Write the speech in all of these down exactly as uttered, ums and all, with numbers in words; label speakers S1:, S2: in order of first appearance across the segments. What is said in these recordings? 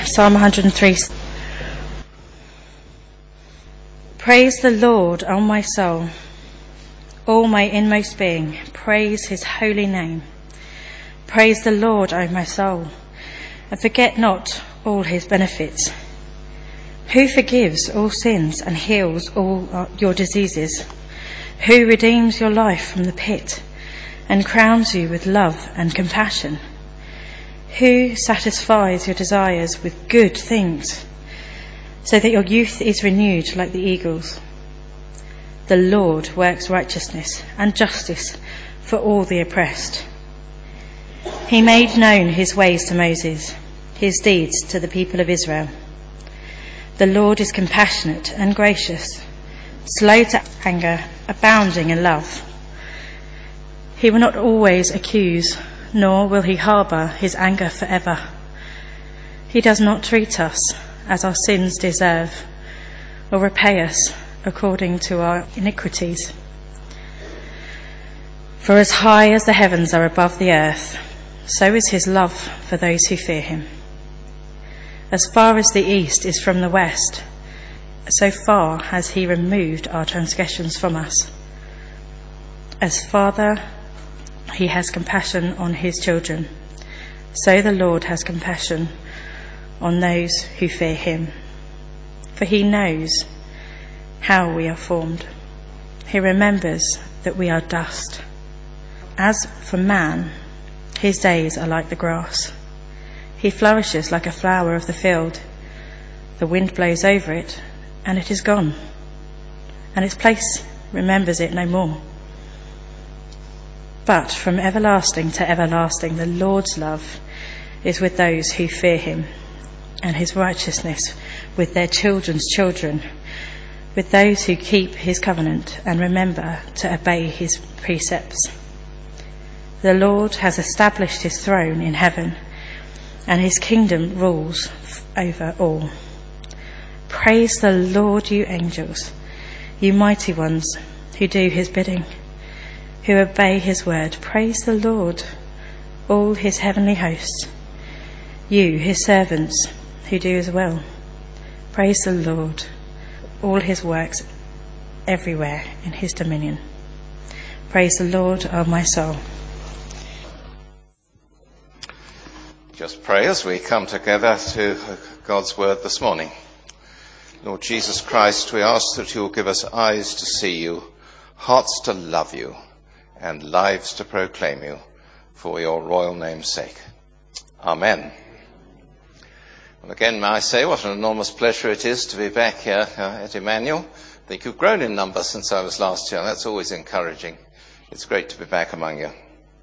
S1: Psalm one hundred three. Praise the Lord, O my soul. All my inmost being, praise his holy name. Praise the Lord, O my soul, and forget not all his benefits. Who forgives all sins and heals all your diseases? Who redeems your life from the pit and crowns you with love and compassion? Who satisfies your desires with good things, so that your youth is renewed like the eagles? The Lord works righteousness and justice for all the oppressed. He made known his ways to Moses, his deeds to the people of Israel. The Lord is compassionate and gracious, slow to anger, abounding in love. He will not always accuse, nor will he harbour his anger forever. He does not treat us as our sins deserve, or repay us according to our iniquities. For as high as the heavens are above the earth, so is his love for those who fear him. As far as the east is from the west, so far has he removed our transgressions from us. As Father, he has compassion on his children, so the Lord has compassion on those who fear him. For he knows how we are formed. He remembers that we are dust. As for man, his days are like the grass. He flourishes like a flower of the field. The wind blows over it, and it is gone, and its place remembers it no more. But from everlasting to everlasting, the Lord's love is with those who fear him, and his righteousness with their children's children, with those who keep his covenant and remember to obey his precepts. The Lord has established his throne in heaven, and his kingdom rules over all. Praise the Lord, you angels, you mighty ones who do his bidding, who obey his word. Praise the Lord, all his heavenly hosts, you, his servants, who do his will. Praise the Lord, all his works everywhere in his dominion. Praise the Lord, O my soul.
S2: Just pray as we come together to God's word this morning. Lord Jesus Christ, we ask that you will give us eyes to see you, hearts to love you, and lives to proclaim you, for your royal name's sake. Amen. Well, again, may I say what an enormous pleasure it is to be back here uh, at Emmanuel. I think you've grown in number since I was last here. That's always encouraging. It's great to be back among you.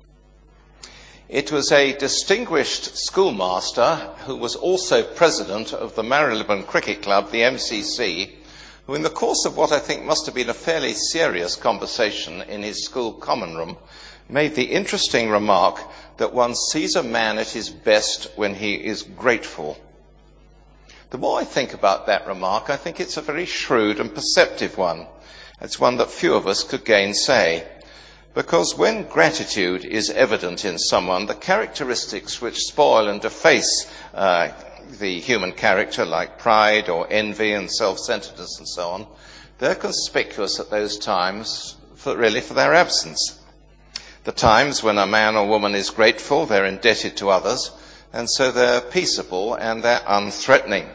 S2: It was a distinguished schoolmaster who was also president of the Marylebone Cricket Club, the M C C, who in the course of what I think must have been a fairly serious conversation in his school common room, made the interesting remark that one sees a man at his best when he is grateful. The more I think about that remark, I think it's a very shrewd and perceptive one. It's one that few of us could gainsay. Because when gratitude is evident in someone, the characteristics which spoil and deface uh, the human character, like pride or envy and self-centeredness and so on, they're conspicuous at those times, for, really for their absence. The times when a man or woman is grateful, they're indebted to others, and so they're peaceable and they're unthreatening.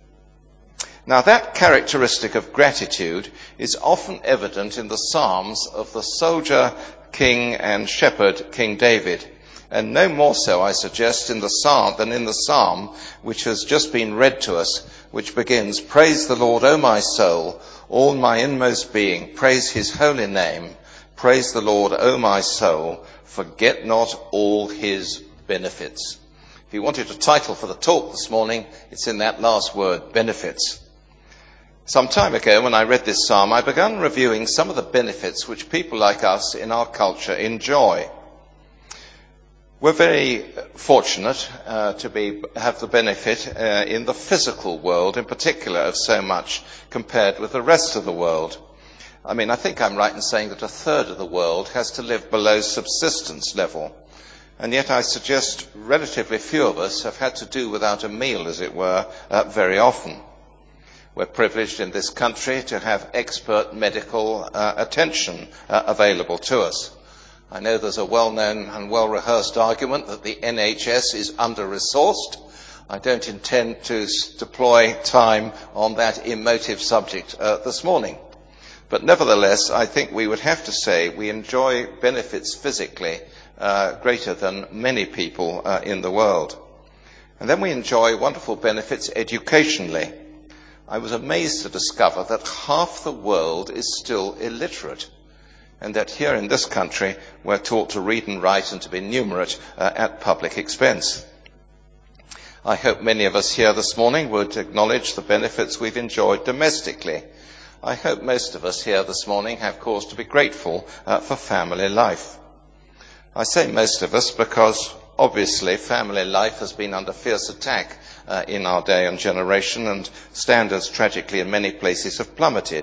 S2: Now, that characteristic of gratitude is often evident in the Psalms of the soldier, king and shepherd, King David, and no more so, I suggest, in the Psalm than in the Psalm which has just been read to us, which begins, "Praise the Lord, O my soul, all my inmost being, praise his holy name. Praise the Lord, O my soul, forget not all his benefits." If you wanted a title for the talk this morning, it's in that last word, benefits. Some time ago, when I read this psalm, I began reviewing some of the benefits which people like us in our culture enjoy. We're very fortunate uh, to be have the benefit uh, in the physical world, in particular, of so much compared with the rest of the world. I mean, I think I'm right in saying that a third of the world has to live below subsistence level. And yet I suggest relatively few of us have had to do without a meal, as it were, uh, very often. We're privileged in this country to have expert medical uh, attention uh, available to us. I know there's a well-known and well-rehearsed argument that the N H S is under-resourced. I don't intend to deploy time on that emotive subject uh, this morning. But nevertheless, I think we would have to say we enjoy benefits physically uh, greater than many people uh, in the world. And then we enjoy wonderful benefits educationally. I was amazed to discover that half the world is still illiterate, and that here in this country we're taught to read and write and to be numerate uh, at public expense. I hope many of us here this morning would acknowledge the benefits we've enjoyed domestically. I hope most of us here this morning have cause to be grateful uh, for family life. I say most of us because obviously family life has been under fierce attack uh, in our day and generation, and standards tragically in many places have plummeted.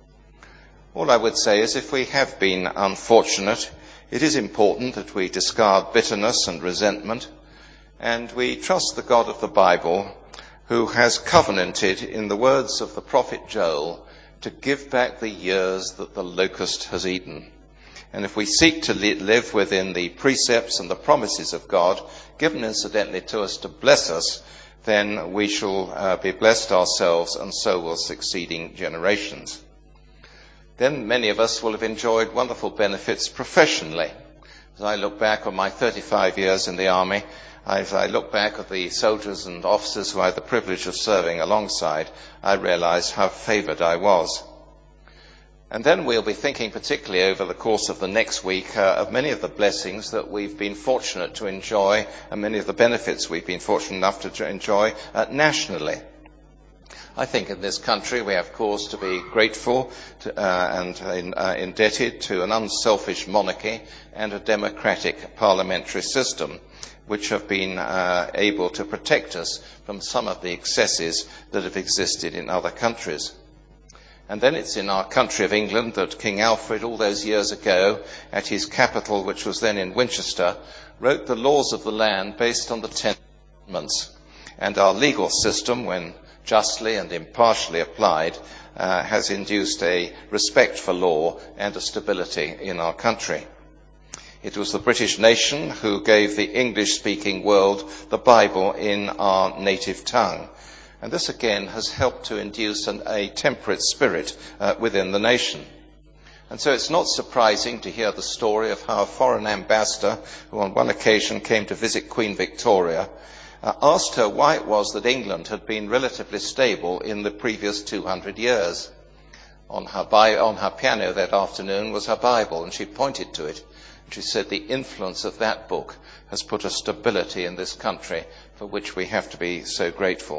S2: All I would say is if we have been unfortunate, it is important that we discard bitterness and resentment, and we trust the God of the Bible, who has covenanted, in the words of the prophet Joel, to give back the years that the locust has eaten. And if we seek to live within the precepts and the promises of God, given incidentally to us to bless us, then we shall uh, be blessed ourselves, and so will succeeding generations. Then many of us will have enjoyed wonderful benefits professionally. As I look back on my thirty-five years in the army, as I look back at the soldiers and officers who I had the privilege of serving alongside, I realize how favored I was. And then we'll be thinking particularly over the course of the next week uh, of many of the blessings that we've been fortunate to enjoy, and many of the benefits we've been fortunate enough to enjoy uh, nationally. I think in this country we have cause to be grateful to, uh, and in, uh, indebted to an unselfish monarchy and a democratic parliamentary system, which have been uh, able to protect us from some of the excesses that have existed in other countries. And then it's in our country of England that King Alfred, all those years ago, at his capital, which was then in Winchester, wrote the laws of the land based on the Ten Commandments. And our legal system, when justly and impartially applied, uh, has induced a respect for law and a stability in our country. It was the British nation who gave the English-speaking world the Bible in our native tongue. And this again has helped to induce an, a temperate spirit uh, within the nation. And so it's not surprising to hear the story of how a foreign ambassador, who on one occasion came to visit Queen Victoria, uh, asked her why it was that England had been relatively stable in the previous two hundred years. On her, bi- on her piano that afternoon was her Bible, and she pointed to it. She said the influence of that book has put a stability in this country for which we have to be so grateful.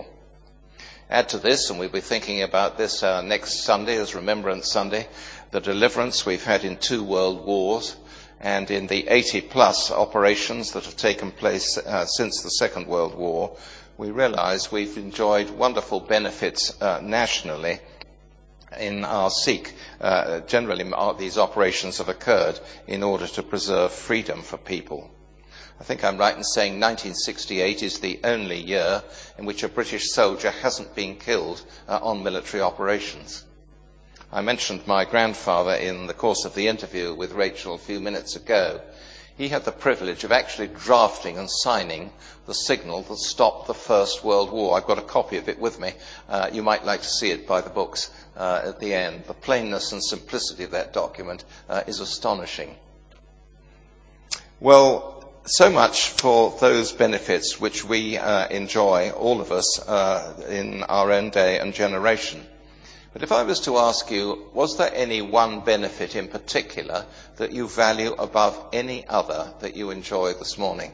S2: Add to this, and we'll be thinking about this uh, next Sunday as Remembrance Sunday, the deliverance we've had in two world wars and in the eighty plus operations that have taken place uh, since the Second World War. We realize we've enjoyed wonderful benefits uh, nationally in our Sikh. Uh, generally, these operations have occurred in order to preserve freedom for people. I think I'm right in saying nineteen sixty-eight is the only year in which a British soldier hasn't been killed uh, on military operations. I mentioned my grandfather in the course of the interview with Rachel a few minutes ago. He had the privilege of actually drafting and signing the signal that stopped the First World War. I've got a copy of it with me. Uh, you might like to see it by the books uh, at the end. The plainness and simplicity of that document uh, is astonishing. Well, so much for those benefits which we uh, enjoy, all of us, uh, in our own day and generation. But if I was to ask you, was there any one benefit in particular that you value above any other that you enjoy this morning?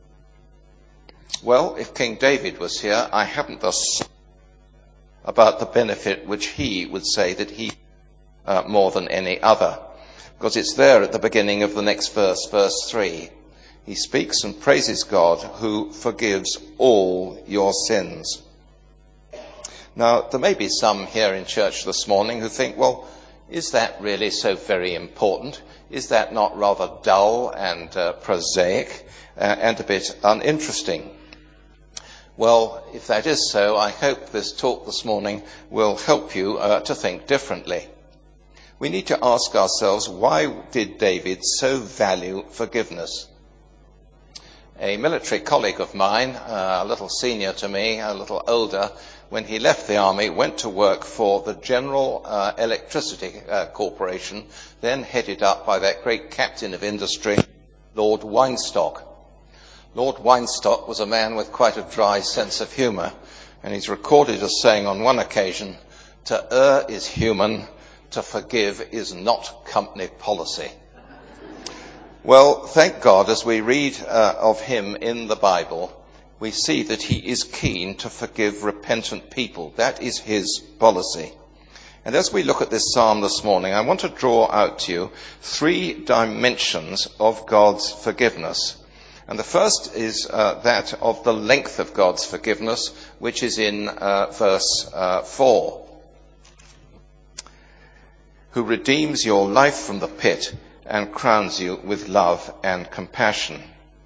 S2: Well, if King David was here, I haven't thus about the benefit which he would say that he uh, more than any other, because it's there at the beginning of the next verse, verse three. He speaks and praises God who forgives all your sins. Now, there may be some here in church this morning who think, well, is that really so very important? Is that not rather dull and uh, prosaic uh, and a bit uninteresting? Well, if that is so, I hope this talk this morning will help you uh, to think differently. We need to ask ourselves, why did David so value forgiveness? A military colleague of mine, uh, a little senior to me, a little older, when he left the army, went to work for the General uh, Electricity uh, Corporation, then headed up by that great captain of industry, Lord Weinstock. Lord Weinstock was a man with quite a dry sense of humour, and he's recorded as saying on one occasion, "To err is human, to forgive is not company policy." Well, thank God, as we read uh, of him in the Bible, we see that he is keen to forgive repentant people. That is his policy. And as we look at this psalm this morning, I want to draw out to you three dimensions of God's forgiveness. And the first is uh, that of the length of God's forgiveness, which is in uh, verse uh, four. Who redeems your life from the pit and crowns you with love and compassion.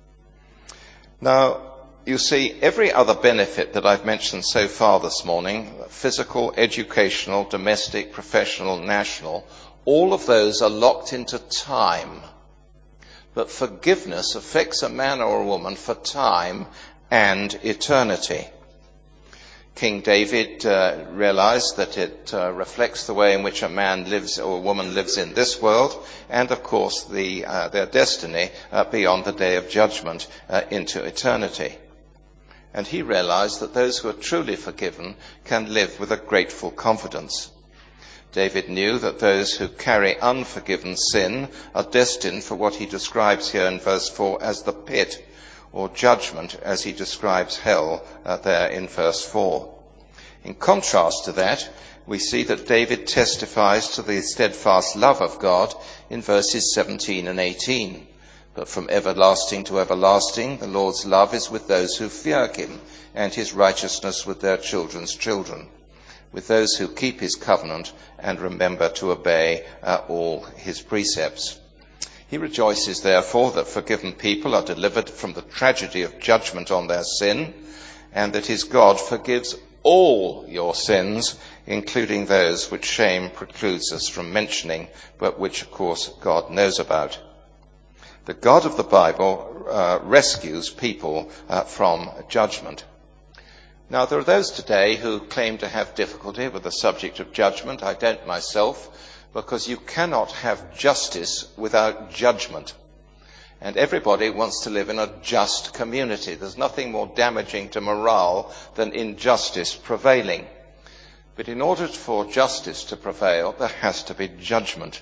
S2: Now, you see, every other benefit that I've mentioned so far this morning, physical, educational, domestic, professional, national, all of those are locked into time. But forgiveness affects a man or a woman for time and eternity. King David uh, realized that it uh, reflects the way in which a man lives or a woman lives in this world, and of course the, uh, their destiny uh, beyond the day of judgment uh, into eternity. And he realized that those who are truly forgiven can live with a grateful confidence. David knew that those who carry unforgiven sin are destined for what he describes here in verse four as the pit, or judgment, as he describes hell uh, there in verse four. In contrast to that, we see that David testifies to the steadfast love of God in verses seventeen and eighteen. But from everlasting to everlasting, the Lord's love is with those who fear him, and his righteousness with their children's children, with those who keep his covenant and remember to obey uh, all his precepts. He rejoices, therefore, that forgiven people are delivered from the tragedy of judgment on their sin, and that his God forgives all your sins, including those which shame precludes us from mentioning, but which, of course, God knows about. The God of the Bible uh, rescues people uh, from judgment. Now, there are those today who claim to have difficulty with the subject of judgment. I don't myself, because you cannot have justice without judgment. And everybody wants to live in a just community. There's nothing more damaging to morale than injustice prevailing. But in order for justice to prevail, there has to be judgment.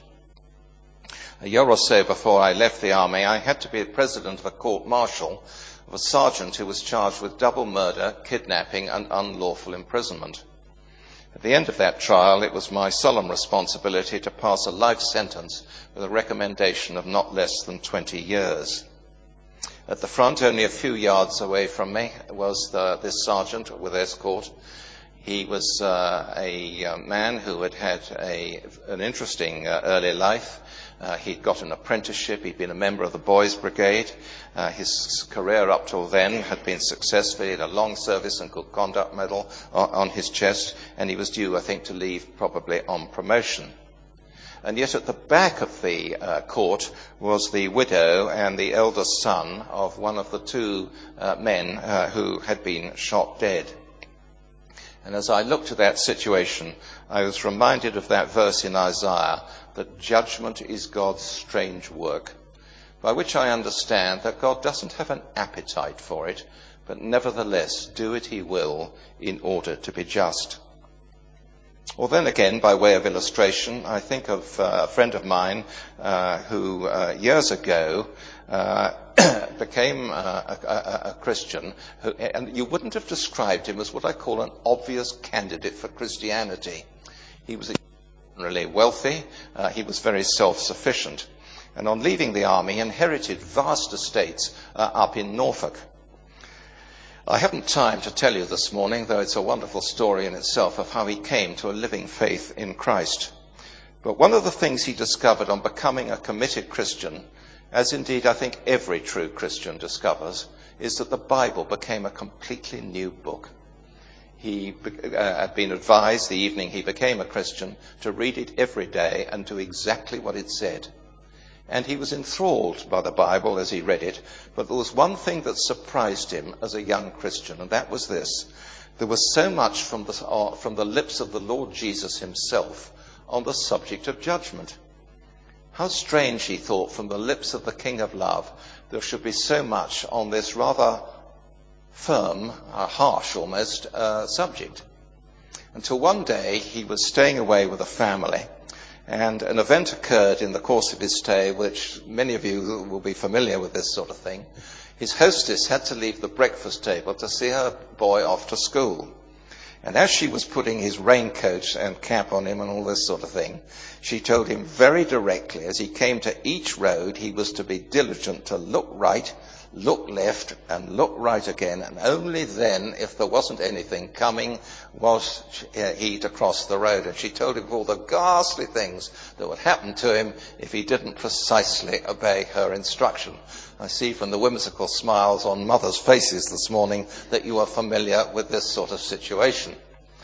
S2: A year or so before I left the army, I had to be president of a court-martial of a sergeant who was charged with double murder, kidnapping, and unlawful imprisonment. At the end of that trial, it was my solemn responsibility to pass a life sentence with a recommendation of not less than twenty years. At the front, only a few yards away from me, was the, this sergeant with escort. He was uh, a uh, man who had had a, an interesting uh, early life. Uh, he'd got an apprenticeship. He'd been a member of the Boys Brigade. Uh, his career up till then had been successful. He had a long service and good conduct medal on, on his chest, and he was due, I think, to leave probably on promotion. And yet at the back of the uh, court was the widow and the eldest son of one of the two uh, men uh, who had been shot dead. And as I looked at that situation, I was reminded of that verse in Isaiah, that judgment is God's strange work, by which I understand that God doesn't have an appetite for it, but nevertheless do it he will in order to be just. Or then again, by way of illustration, I think of uh, a friend of mine uh, who uh, years ago uh, became uh, a, a, a Christian, who, and you wouldn't have described him as what I call an obvious candidate for Christianity. He was extraordinarily wealthy, uh, he was very self-sufficient, and on leaving the army inherited vast estates uh, up in Norfolk. I haven't time to tell you this morning, though it's a wonderful story in itself, of how he came to a living faith in Christ. But one of the things he discovered on becoming a committed Christian, as indeed I think every true Christian discovers, is that the Bible became a completely new book. He uh, had been advised the evening he became a Christian to read it every day and do exactly what it said. And he was enthralled by the Bible as he read it, but there was one thing that surprised him as a young Christian, and that was this. There was so much from the, uh, from the lips of the Lord Jesus himself on the subject of judgment. How strange, he thought, from the lips of the King of Love, there should be so much on this rather firm, uh, harsh almost, uh, subject. Until one day he was staying away with a family, and an event occurred in the course of his stay, which many of you will be familiar with this sort of thing. His hostess had to leave the breakfast table to see her boy off to school. And as she was putting his raincoat and cap on him and all this sort of thing, she told him very directly, as he came to each road, he was to be diligent to look right, look left, and look right again, and only then, if there wasn't anything coming, was he to cross the road. And she told him all the ghastly things that would happen to him if he didn't precisely obey her instruction. I see from the whimsical smiles on mothers' faces this morning that you are familiar with this sort of situation.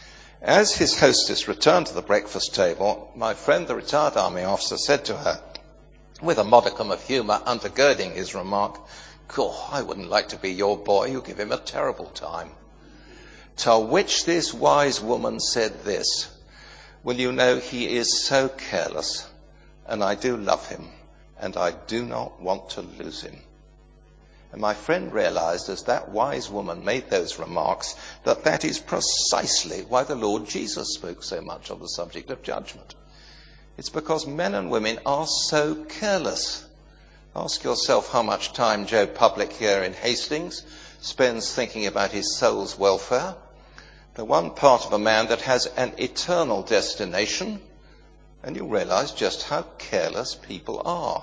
S2: As his hostess returned to the breakfast table, my friend, the retired army officer, said to her, with a modicum of humour undergirding his remark, "Gosh, I wouldn't like to be your boy. You give him a terrible time." To which this wise woman said this, "Well, you know, he is so careless, and I do love him, and I do not want to lose him." And my friend realized, as that wise woman made those remarks, that that is precisely why the Lord Jesus spoke so much on the subject of judgment. It's because men and women are so careless. Ask yourself how much time Joe Public here in Hastings spends thinking about his soul's welfare, the one part of a man that has an eternal destination, and you'll realize just how careless people are.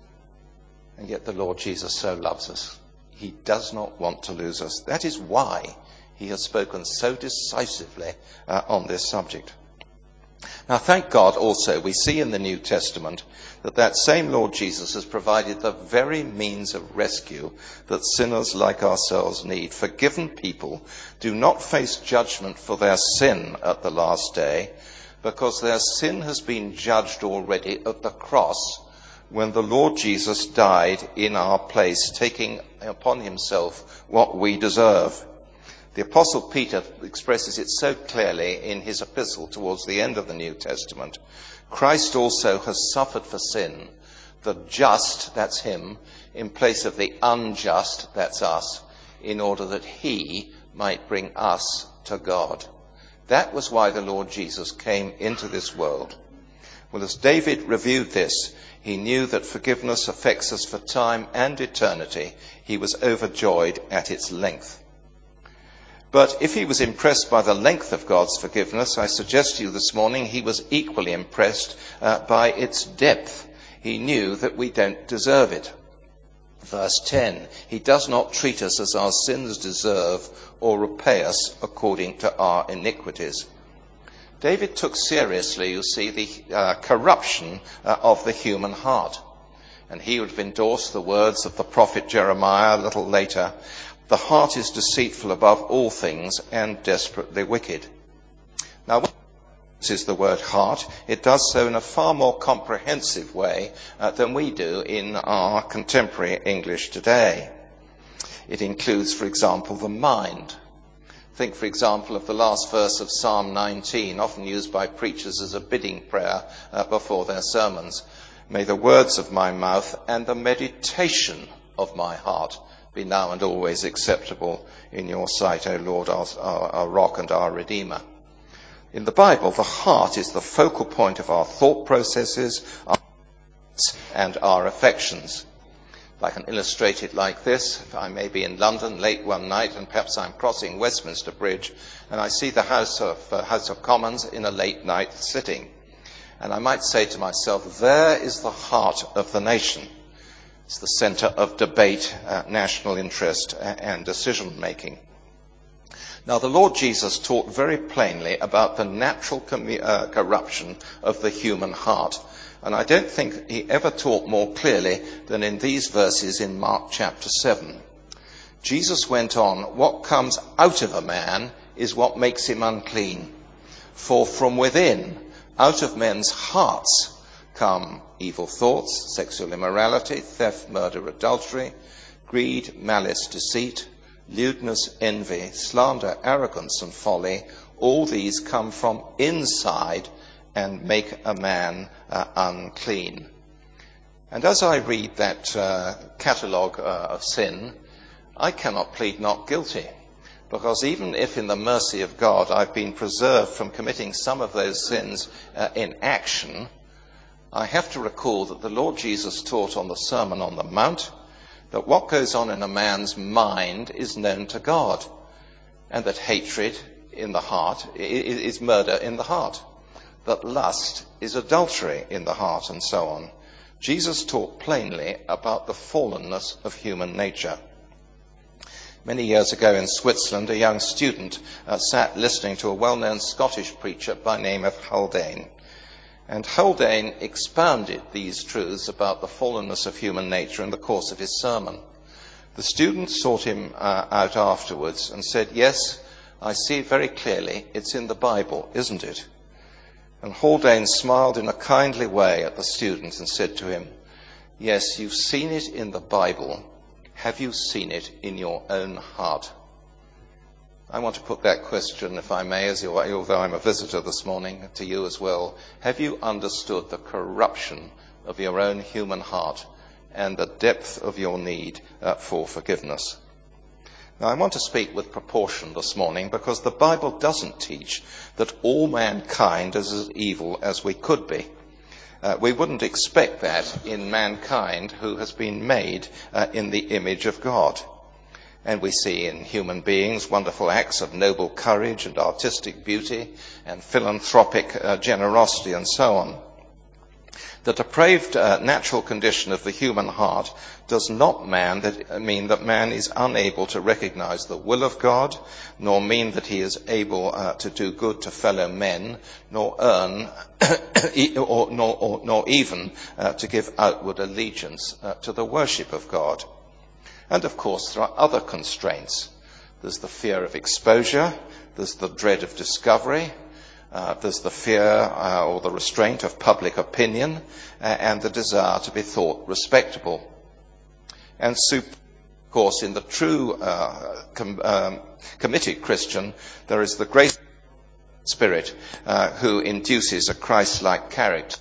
S2: And yet the Lord Jesus so loves us. He does not want to lose us. That is why he has spoken so decisively uh, on this subject. Now, thank God also we see in the New Testament that that same Lord Jesus has provided the very means of rescue that sinners like ourselves need. Forgiven people do not face judgment for their sin at the last day, because their sin has been judged already at the cross when the Lord Jesus died in our place, taking upon himself what we deserve. The Apostle Peter expresses it so clearly in his epistle towards the end of the New Testament. Christ also has suffered for sin, the just, that's him, in place of the unjust, that's us, in order that he might bring us to God. That was why the Lord Jesus came into this world. Well, as David reviewed this, he knew that forgiveness affects us for time and eternity. He was overjoyed at its length. But if he was impressed by the length of God's forgiveness, I suggest to you this morning he was equally impressed uh, by its depth. He knew that we don't deserve it. Verse ten, he does not treat us as our sins deserve or repay us according to our iniquities. David took seriously, you see, the uh, corruption uh, of the human heart. And he would have endorsed the words of the prophet Jeremiah a little later. The heart is deceitful above all things and desperately wicked. Now, when it uses the word heart, it does so in a far more comprehensive way uh, than we do in our contemporary English today. It includes, for example, the mind. Think, for example, of the last verse of Psalm nineteen, often used by preachers as a bidding prayer uh, before their sermons. May the words of my mouth and the meditation of my heart be now and always acceptable in your sight, O Lord, our, our, our rock and our Redeemer. In the Bible, the heart is the focal point of our thought processes, our and our affections. I can illustrate it like this. If I may be in London late one night and perhaps I'm crossing Westminster Bridge and I see the House of, uh, House of Commons in a late night sitting. And I might say to myself, there is the heart of the nation. It's the centre of debate, uh, national interest uh, and decision making. Now, the Lord Jesus talked very plainly about the natural commu- uh, corruption of the human heart. And I don't think he ever taught more clearly than in these verses in Mark chapter seven. Jesus went on, what comes out of a man is what makes him unclean. For from within, out of men's hearts, come evil thoughts, sexual immorality, theft, murder, adultery, greed, malice, deceit, lewdness, envy, slander, arrogance, and folly. All these come from inside and make a man uh, unclean. And as I read that uh, catalogue uh, of sin, I cannot plead not guilty, because even if in the mercy of God I've been preserved from committing some of those sins uh, in action, I have to recall that the Lord Jesus taught on the Sermon on the Mount that what goes on in a man's mind is known to God, and that hatred in the heart is murder in the heart, that lust is adultery in the heart, and so on. Jesus taught plainly about the fallenness of human nature. Many years ago in Switzerland, a young student uh, sat listening to a well-known Scottish preacher by name of Haldane. And Haldane expounded these truths about the fallenness of human nature in the course of his sermon. The student sought him uh, out afterwards and said, yes, I see very clearly it's in the Bible, isn't it? And Haldane smiled in a kindly way at the student and said to him, yes, you've seen it in the Bible. Have you seen it in your own heart? I want to put that question, if I may, as you, although I'm a visitor this morning, to you as well. Have you understood the corruption of your own human heart and the depth of your need uh, for forgiveness? Now, I want to speak with proportion this morning because the Bible doesn't teach that all mankind is as evil as we could be. Uh, we wouldn't expect that in mankind who has been made uh, in the image of God. And we see in human beings wonderful acts of noble courage and artistic beauty and philanthropic uh, generosity and so on. The depraved uh, natural condition of the human heart does not man that, mean that man is unable to recognize the will of God, nor mean that he is able uh, to do good to fellow men, nor earn, or, nor, or, nor even uh, to give outward allegiance uh, to the worship of God. And of course, there are other constraints. There's the fear of exposure, there's the dread of discovery, uh, there's the fear uh, or the restraint of public opinion, uh, and the desire to be thought respectable. And super, of course, in the true uh, com- um, committed Christian, there is the grace Spirit uh, who induces a Christ-like character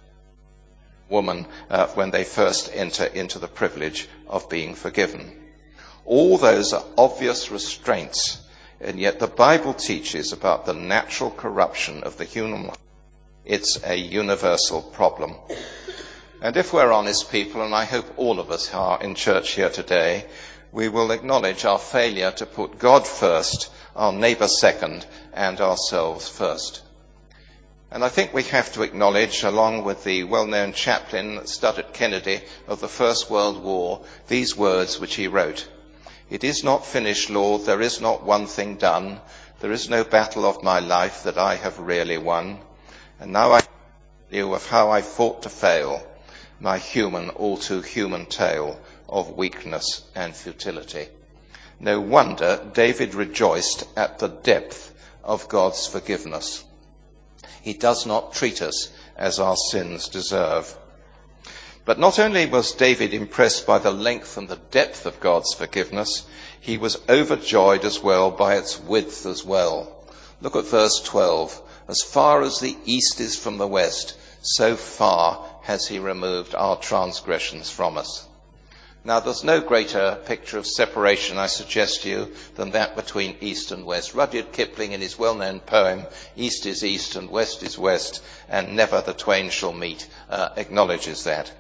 S2: woman uh, when they first enter into the privilege of being forgiven. All those are obvious restraints, and yet the Bible teaches about the natural corruption of the human life. It's a universal problem. And if we're honest people, and I hope all of us are in church here today, we will acknowledge our failure to put God first, our neighbour second, and ourselves first. And I think we have to acknowledge, along with the well-known chaplain that stood at Kennedy of the First World War, these words which he wrote. It is not finished, Lord, there is not one thing done. There is no battle of my life that I have really won. And now I tell you of how I fought to fail, my human, all too human tale of weakness and futility. No wonder David rejoiced at the depth of God's forgiveness. He does not treat us as our sins deserve. But not only was David impressed by the length and the depth of God's forgiveness, he was overjoyed as well by its width as well. Look at verse twelve. As far as the east is from the west, so far has he removed our transgressions from us. Now, there's no greater picture of separation, I suggest to you, than that between east and west. Rudyard Kipling, in his well-known poem, East is East and West is West, and never the twain shall meet, uh, acknowledges that.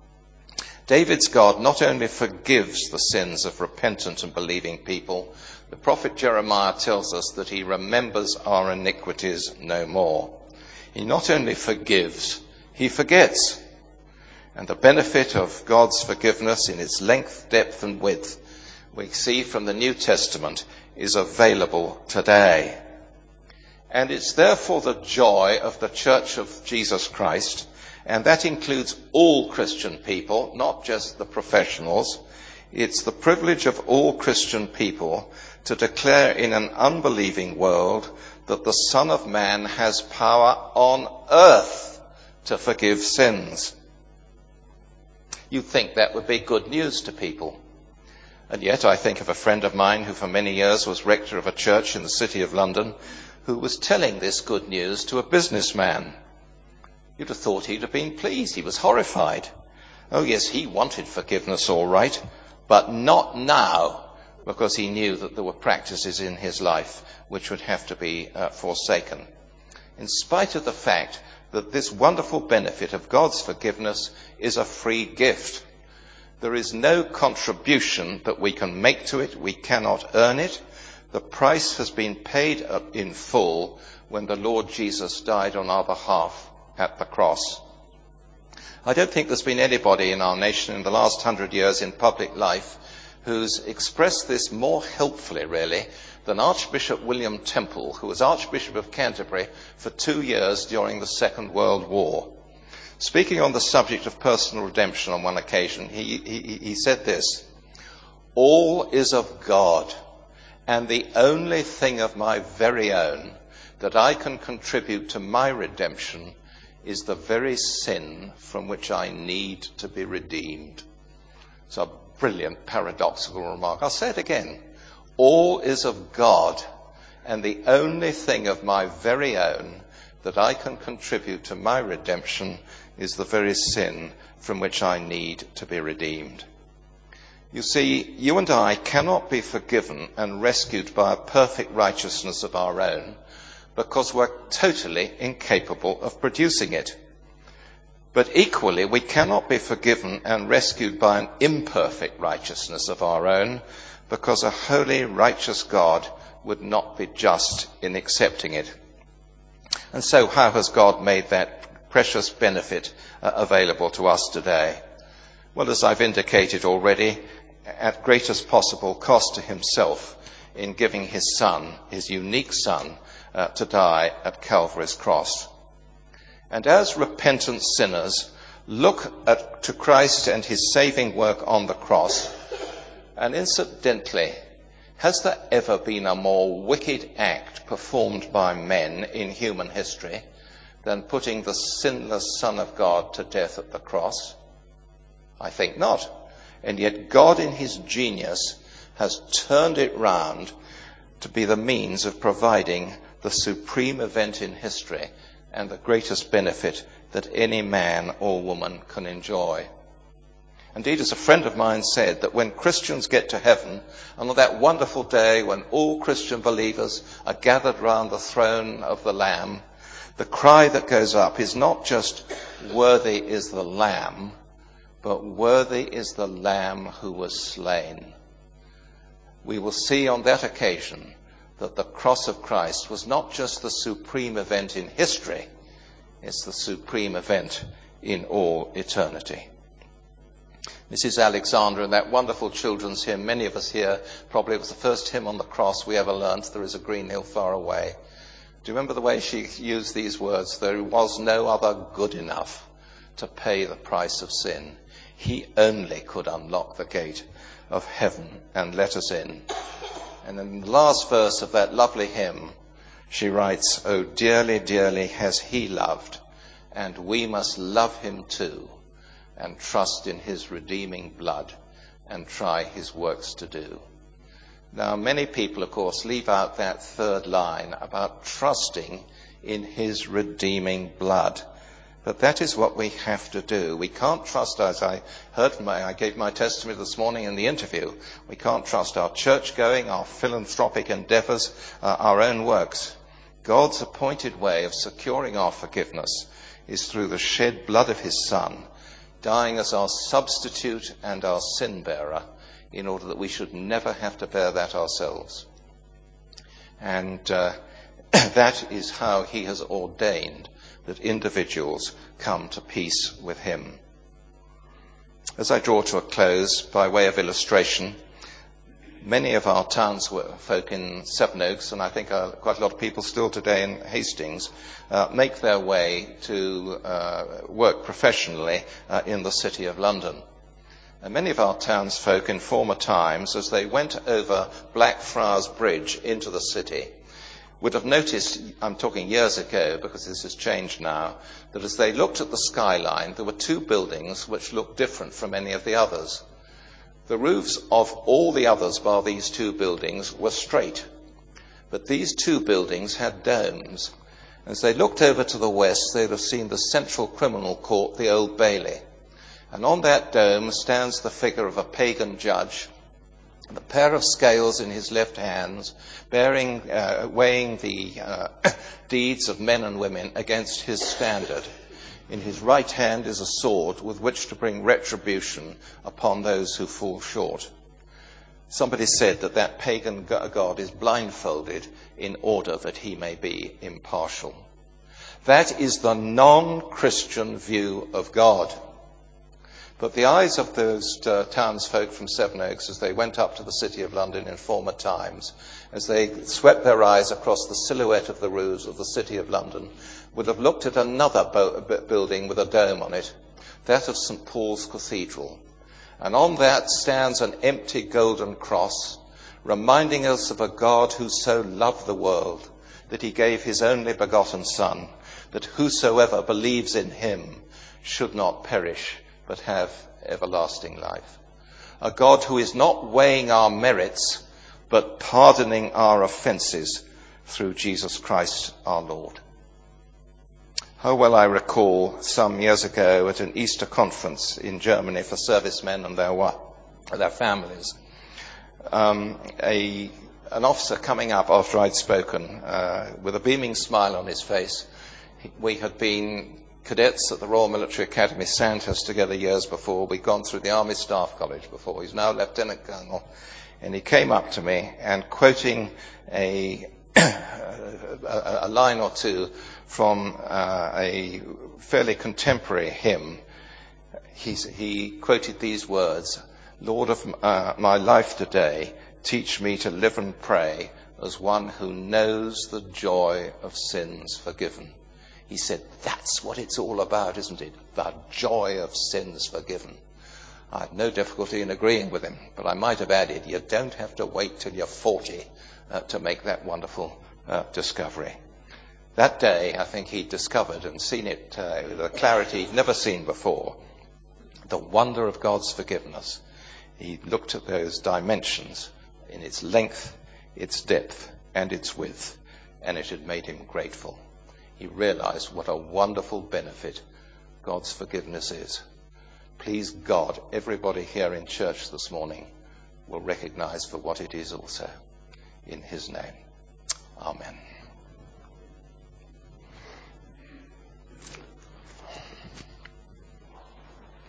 S2: David's God not only forgives the sins of repentant and believing people, the prophet Jeremiah tells us that he remembers our iniquities no more. He not only forgives, he forgets. And the benefit of God's forgiveness in its length, depth and width we see from the New Testament is available today. And it's therefore the joy of the Church of Jesus Christ, and that includes all Christian people, not just the professionals. It's the privilege of all Christian people to declare in an unbelieving world that the Son of Man has power on earth to forgive sins. You'd think that would be good news to people. And yet I think of a friend of mine who for many years was rector of a church in the City of London, who was telling this good news to a businessman. You'd have thought he'd have been pleased. He was horrified. Oh yes, he wanted forgiveness all right, but not now, because he knew that there were practices in his life which would have to be uh, forsaken. In spite of the fact that this wonderful benefit of God's forgiveness is a free gift. There is no contribution that we can make to it. We cannot earn it. The price has been paid in full when the Lord Jesus died on our behalf at the cross. I don't think there's been anybody in our nation in the last hundred years in public life who's expressed this more helpfully, really, than Archbishop William Temple, who was Archbishop of Canterbury for two years during the Second World War. Speaking on the subject of personal redemption on one occasion, he, he, he said this: "All is of God, and the only thing of my very own that I can contribute to my redemption is the very sin from which I need to be redeemed." It's a brilliant paradoxical remark. I'll say it again. All is of God, and the only thing of my very own that I can contribute to my redemption is the very sin from which I need to be redeemed. You see, you and I cannot be forgiven and rescued by a perfect righteousness of our own, because we're totally incapable of producing it. But equally, we cannot be forgiven and rescued by an imperfect righteousness of our own, because a holy, righteous God would not be just in accepting it. And so how has God made that precious benefit uh, available to us today? Well, as I've indicated already, at greatest possible cost to himself in giving his son, his unique son, uh, to die at Calvary's cross. And as repentant sinners look at, to Christ and his saving work on the cross, and incidentally, has there ever been a more wicked act performed by men in human history than putting the sinless Son of God to death at the cross? I think not. And yet God in his genius has turned it round to be the means of providing the supreme event in history and the greatest benefit that any man or woman can enjoy. Indeed, as a friend of mine said, that when Christians get to heaven, and on that wonderful day when all Christian believers are gathered round the throne of the Lamb, the cry that goes up is not just, "Worthy is the Lamb," but "Worthy is the Lamb who was slain." We will see on that occasion that the cross of Christ was not just the supreme event in history, it's the supreme event in all eternity. Missus Alexander, in that wonderful children's hymn, many of us here, probably it was the first hymn on the cross we ever learnt, "There is a green hill far away." Do you remember the way she used these words? "There was no other good enough to pay the price of sin. He only could unlock the gate of heaven and let us in." And in the last verse of that lovely hymn, she writes, "Oh, dearly, dearly has he loved, and we must love him too, and trust in his redeeming blood, and try his works to do." Now, many people, of course, leave out that third line about trusting in his redeeming blood. But that is what we have to do. We can't trust, as I heard from my, I gave my testimony this morning in the interview, we can't trust our church-going, our philanthropic endeavours, uh, our own works. God's appointed way of securing our forgiveness is through the shed blood of his Son, dying as our substitute and our sin-bearer, in order that we should never have to bear that ourselves. And uh, that is how he has ordained that individuals come to peace with him. As I draw to a close, by way of illustration, Many of our townsfolk in Sevenoaks, and I think uh, quite a lot of people still today in Hastings, uh, make their way to uh, work professionally uh, in the City of London. And many of our townsfolk in former times, as they went over Blackfriars Bridge into the city, would have noticed, I'm talking years ago because this has changed now, that as they looked at the skyline, there were two buildings which looked different from any of the others. The roofs of all the others bar these two buildings were straight, but these two buildings had domes. As they looked over to the west, they'd have seen the Central Criminal Court, the Old Bailey. And on that dome stands the figure of a pagan judge, a pair of scales in his left hands, bearing, uh, weighing the uh, deeds of men and women against his standard. In his right hand is a sword with which to bring retribution upon those who fall short. Somebody said that that pagan god is blindfolded in order that he may be impartial. That is the non-Christian view of God. But the eyes of those uh, townsfolk from Sevenoaks, as they went up to the City of London in former times, as they swept their eyes across the silhouette of the roofs of the City of London, would have looked at another bo- building with a dome on it, that of Saint Paul's Cathedral. And on that stands an empty golden cross, reminding us of a God who so loved the world that he gave his only begotten Son, that whosoever believes in him should not perish, but have everlasting life. A God who is not weighing our merits, but pardoning our offences through Jesus Christ our Lord. How well I recall some years ago at an Easter conference in Germany for servicemen and their, their families, um, a, an officer coming up after I'd spoken uh, with a beaming smile on his face. We had been cadets at the Royal Military Academy Sandhurst together years before. We'd gone through the Army Staff College before. He's now Lieutenant Colonel. And he came up to me and quoting a, a, a line or two from uh, a fairly contemporary hymn, he, he quoted these words, "Lord of uh, my life today, teach me to live and pray as one who knows the joy of sins forgiven." He said, that's what it's all about, isn't it? The joy of sins forgiven. I had no difficulty in agreeing with him, but I might have added, you don't have to wait till you're forty uh, to make that wonderful uh, discovery. That day, I think he discovered and seen it uh, with a clarity he'd never seen before, the wonder of God's forgiveness. He looked at those dimensions in its length, its depth, and its width, and it had made him grateful. He realized what a wonderful benefit God's forgiveness is. Please God, everybody here in church this morning will recognize for what it is also. In his name. Amen.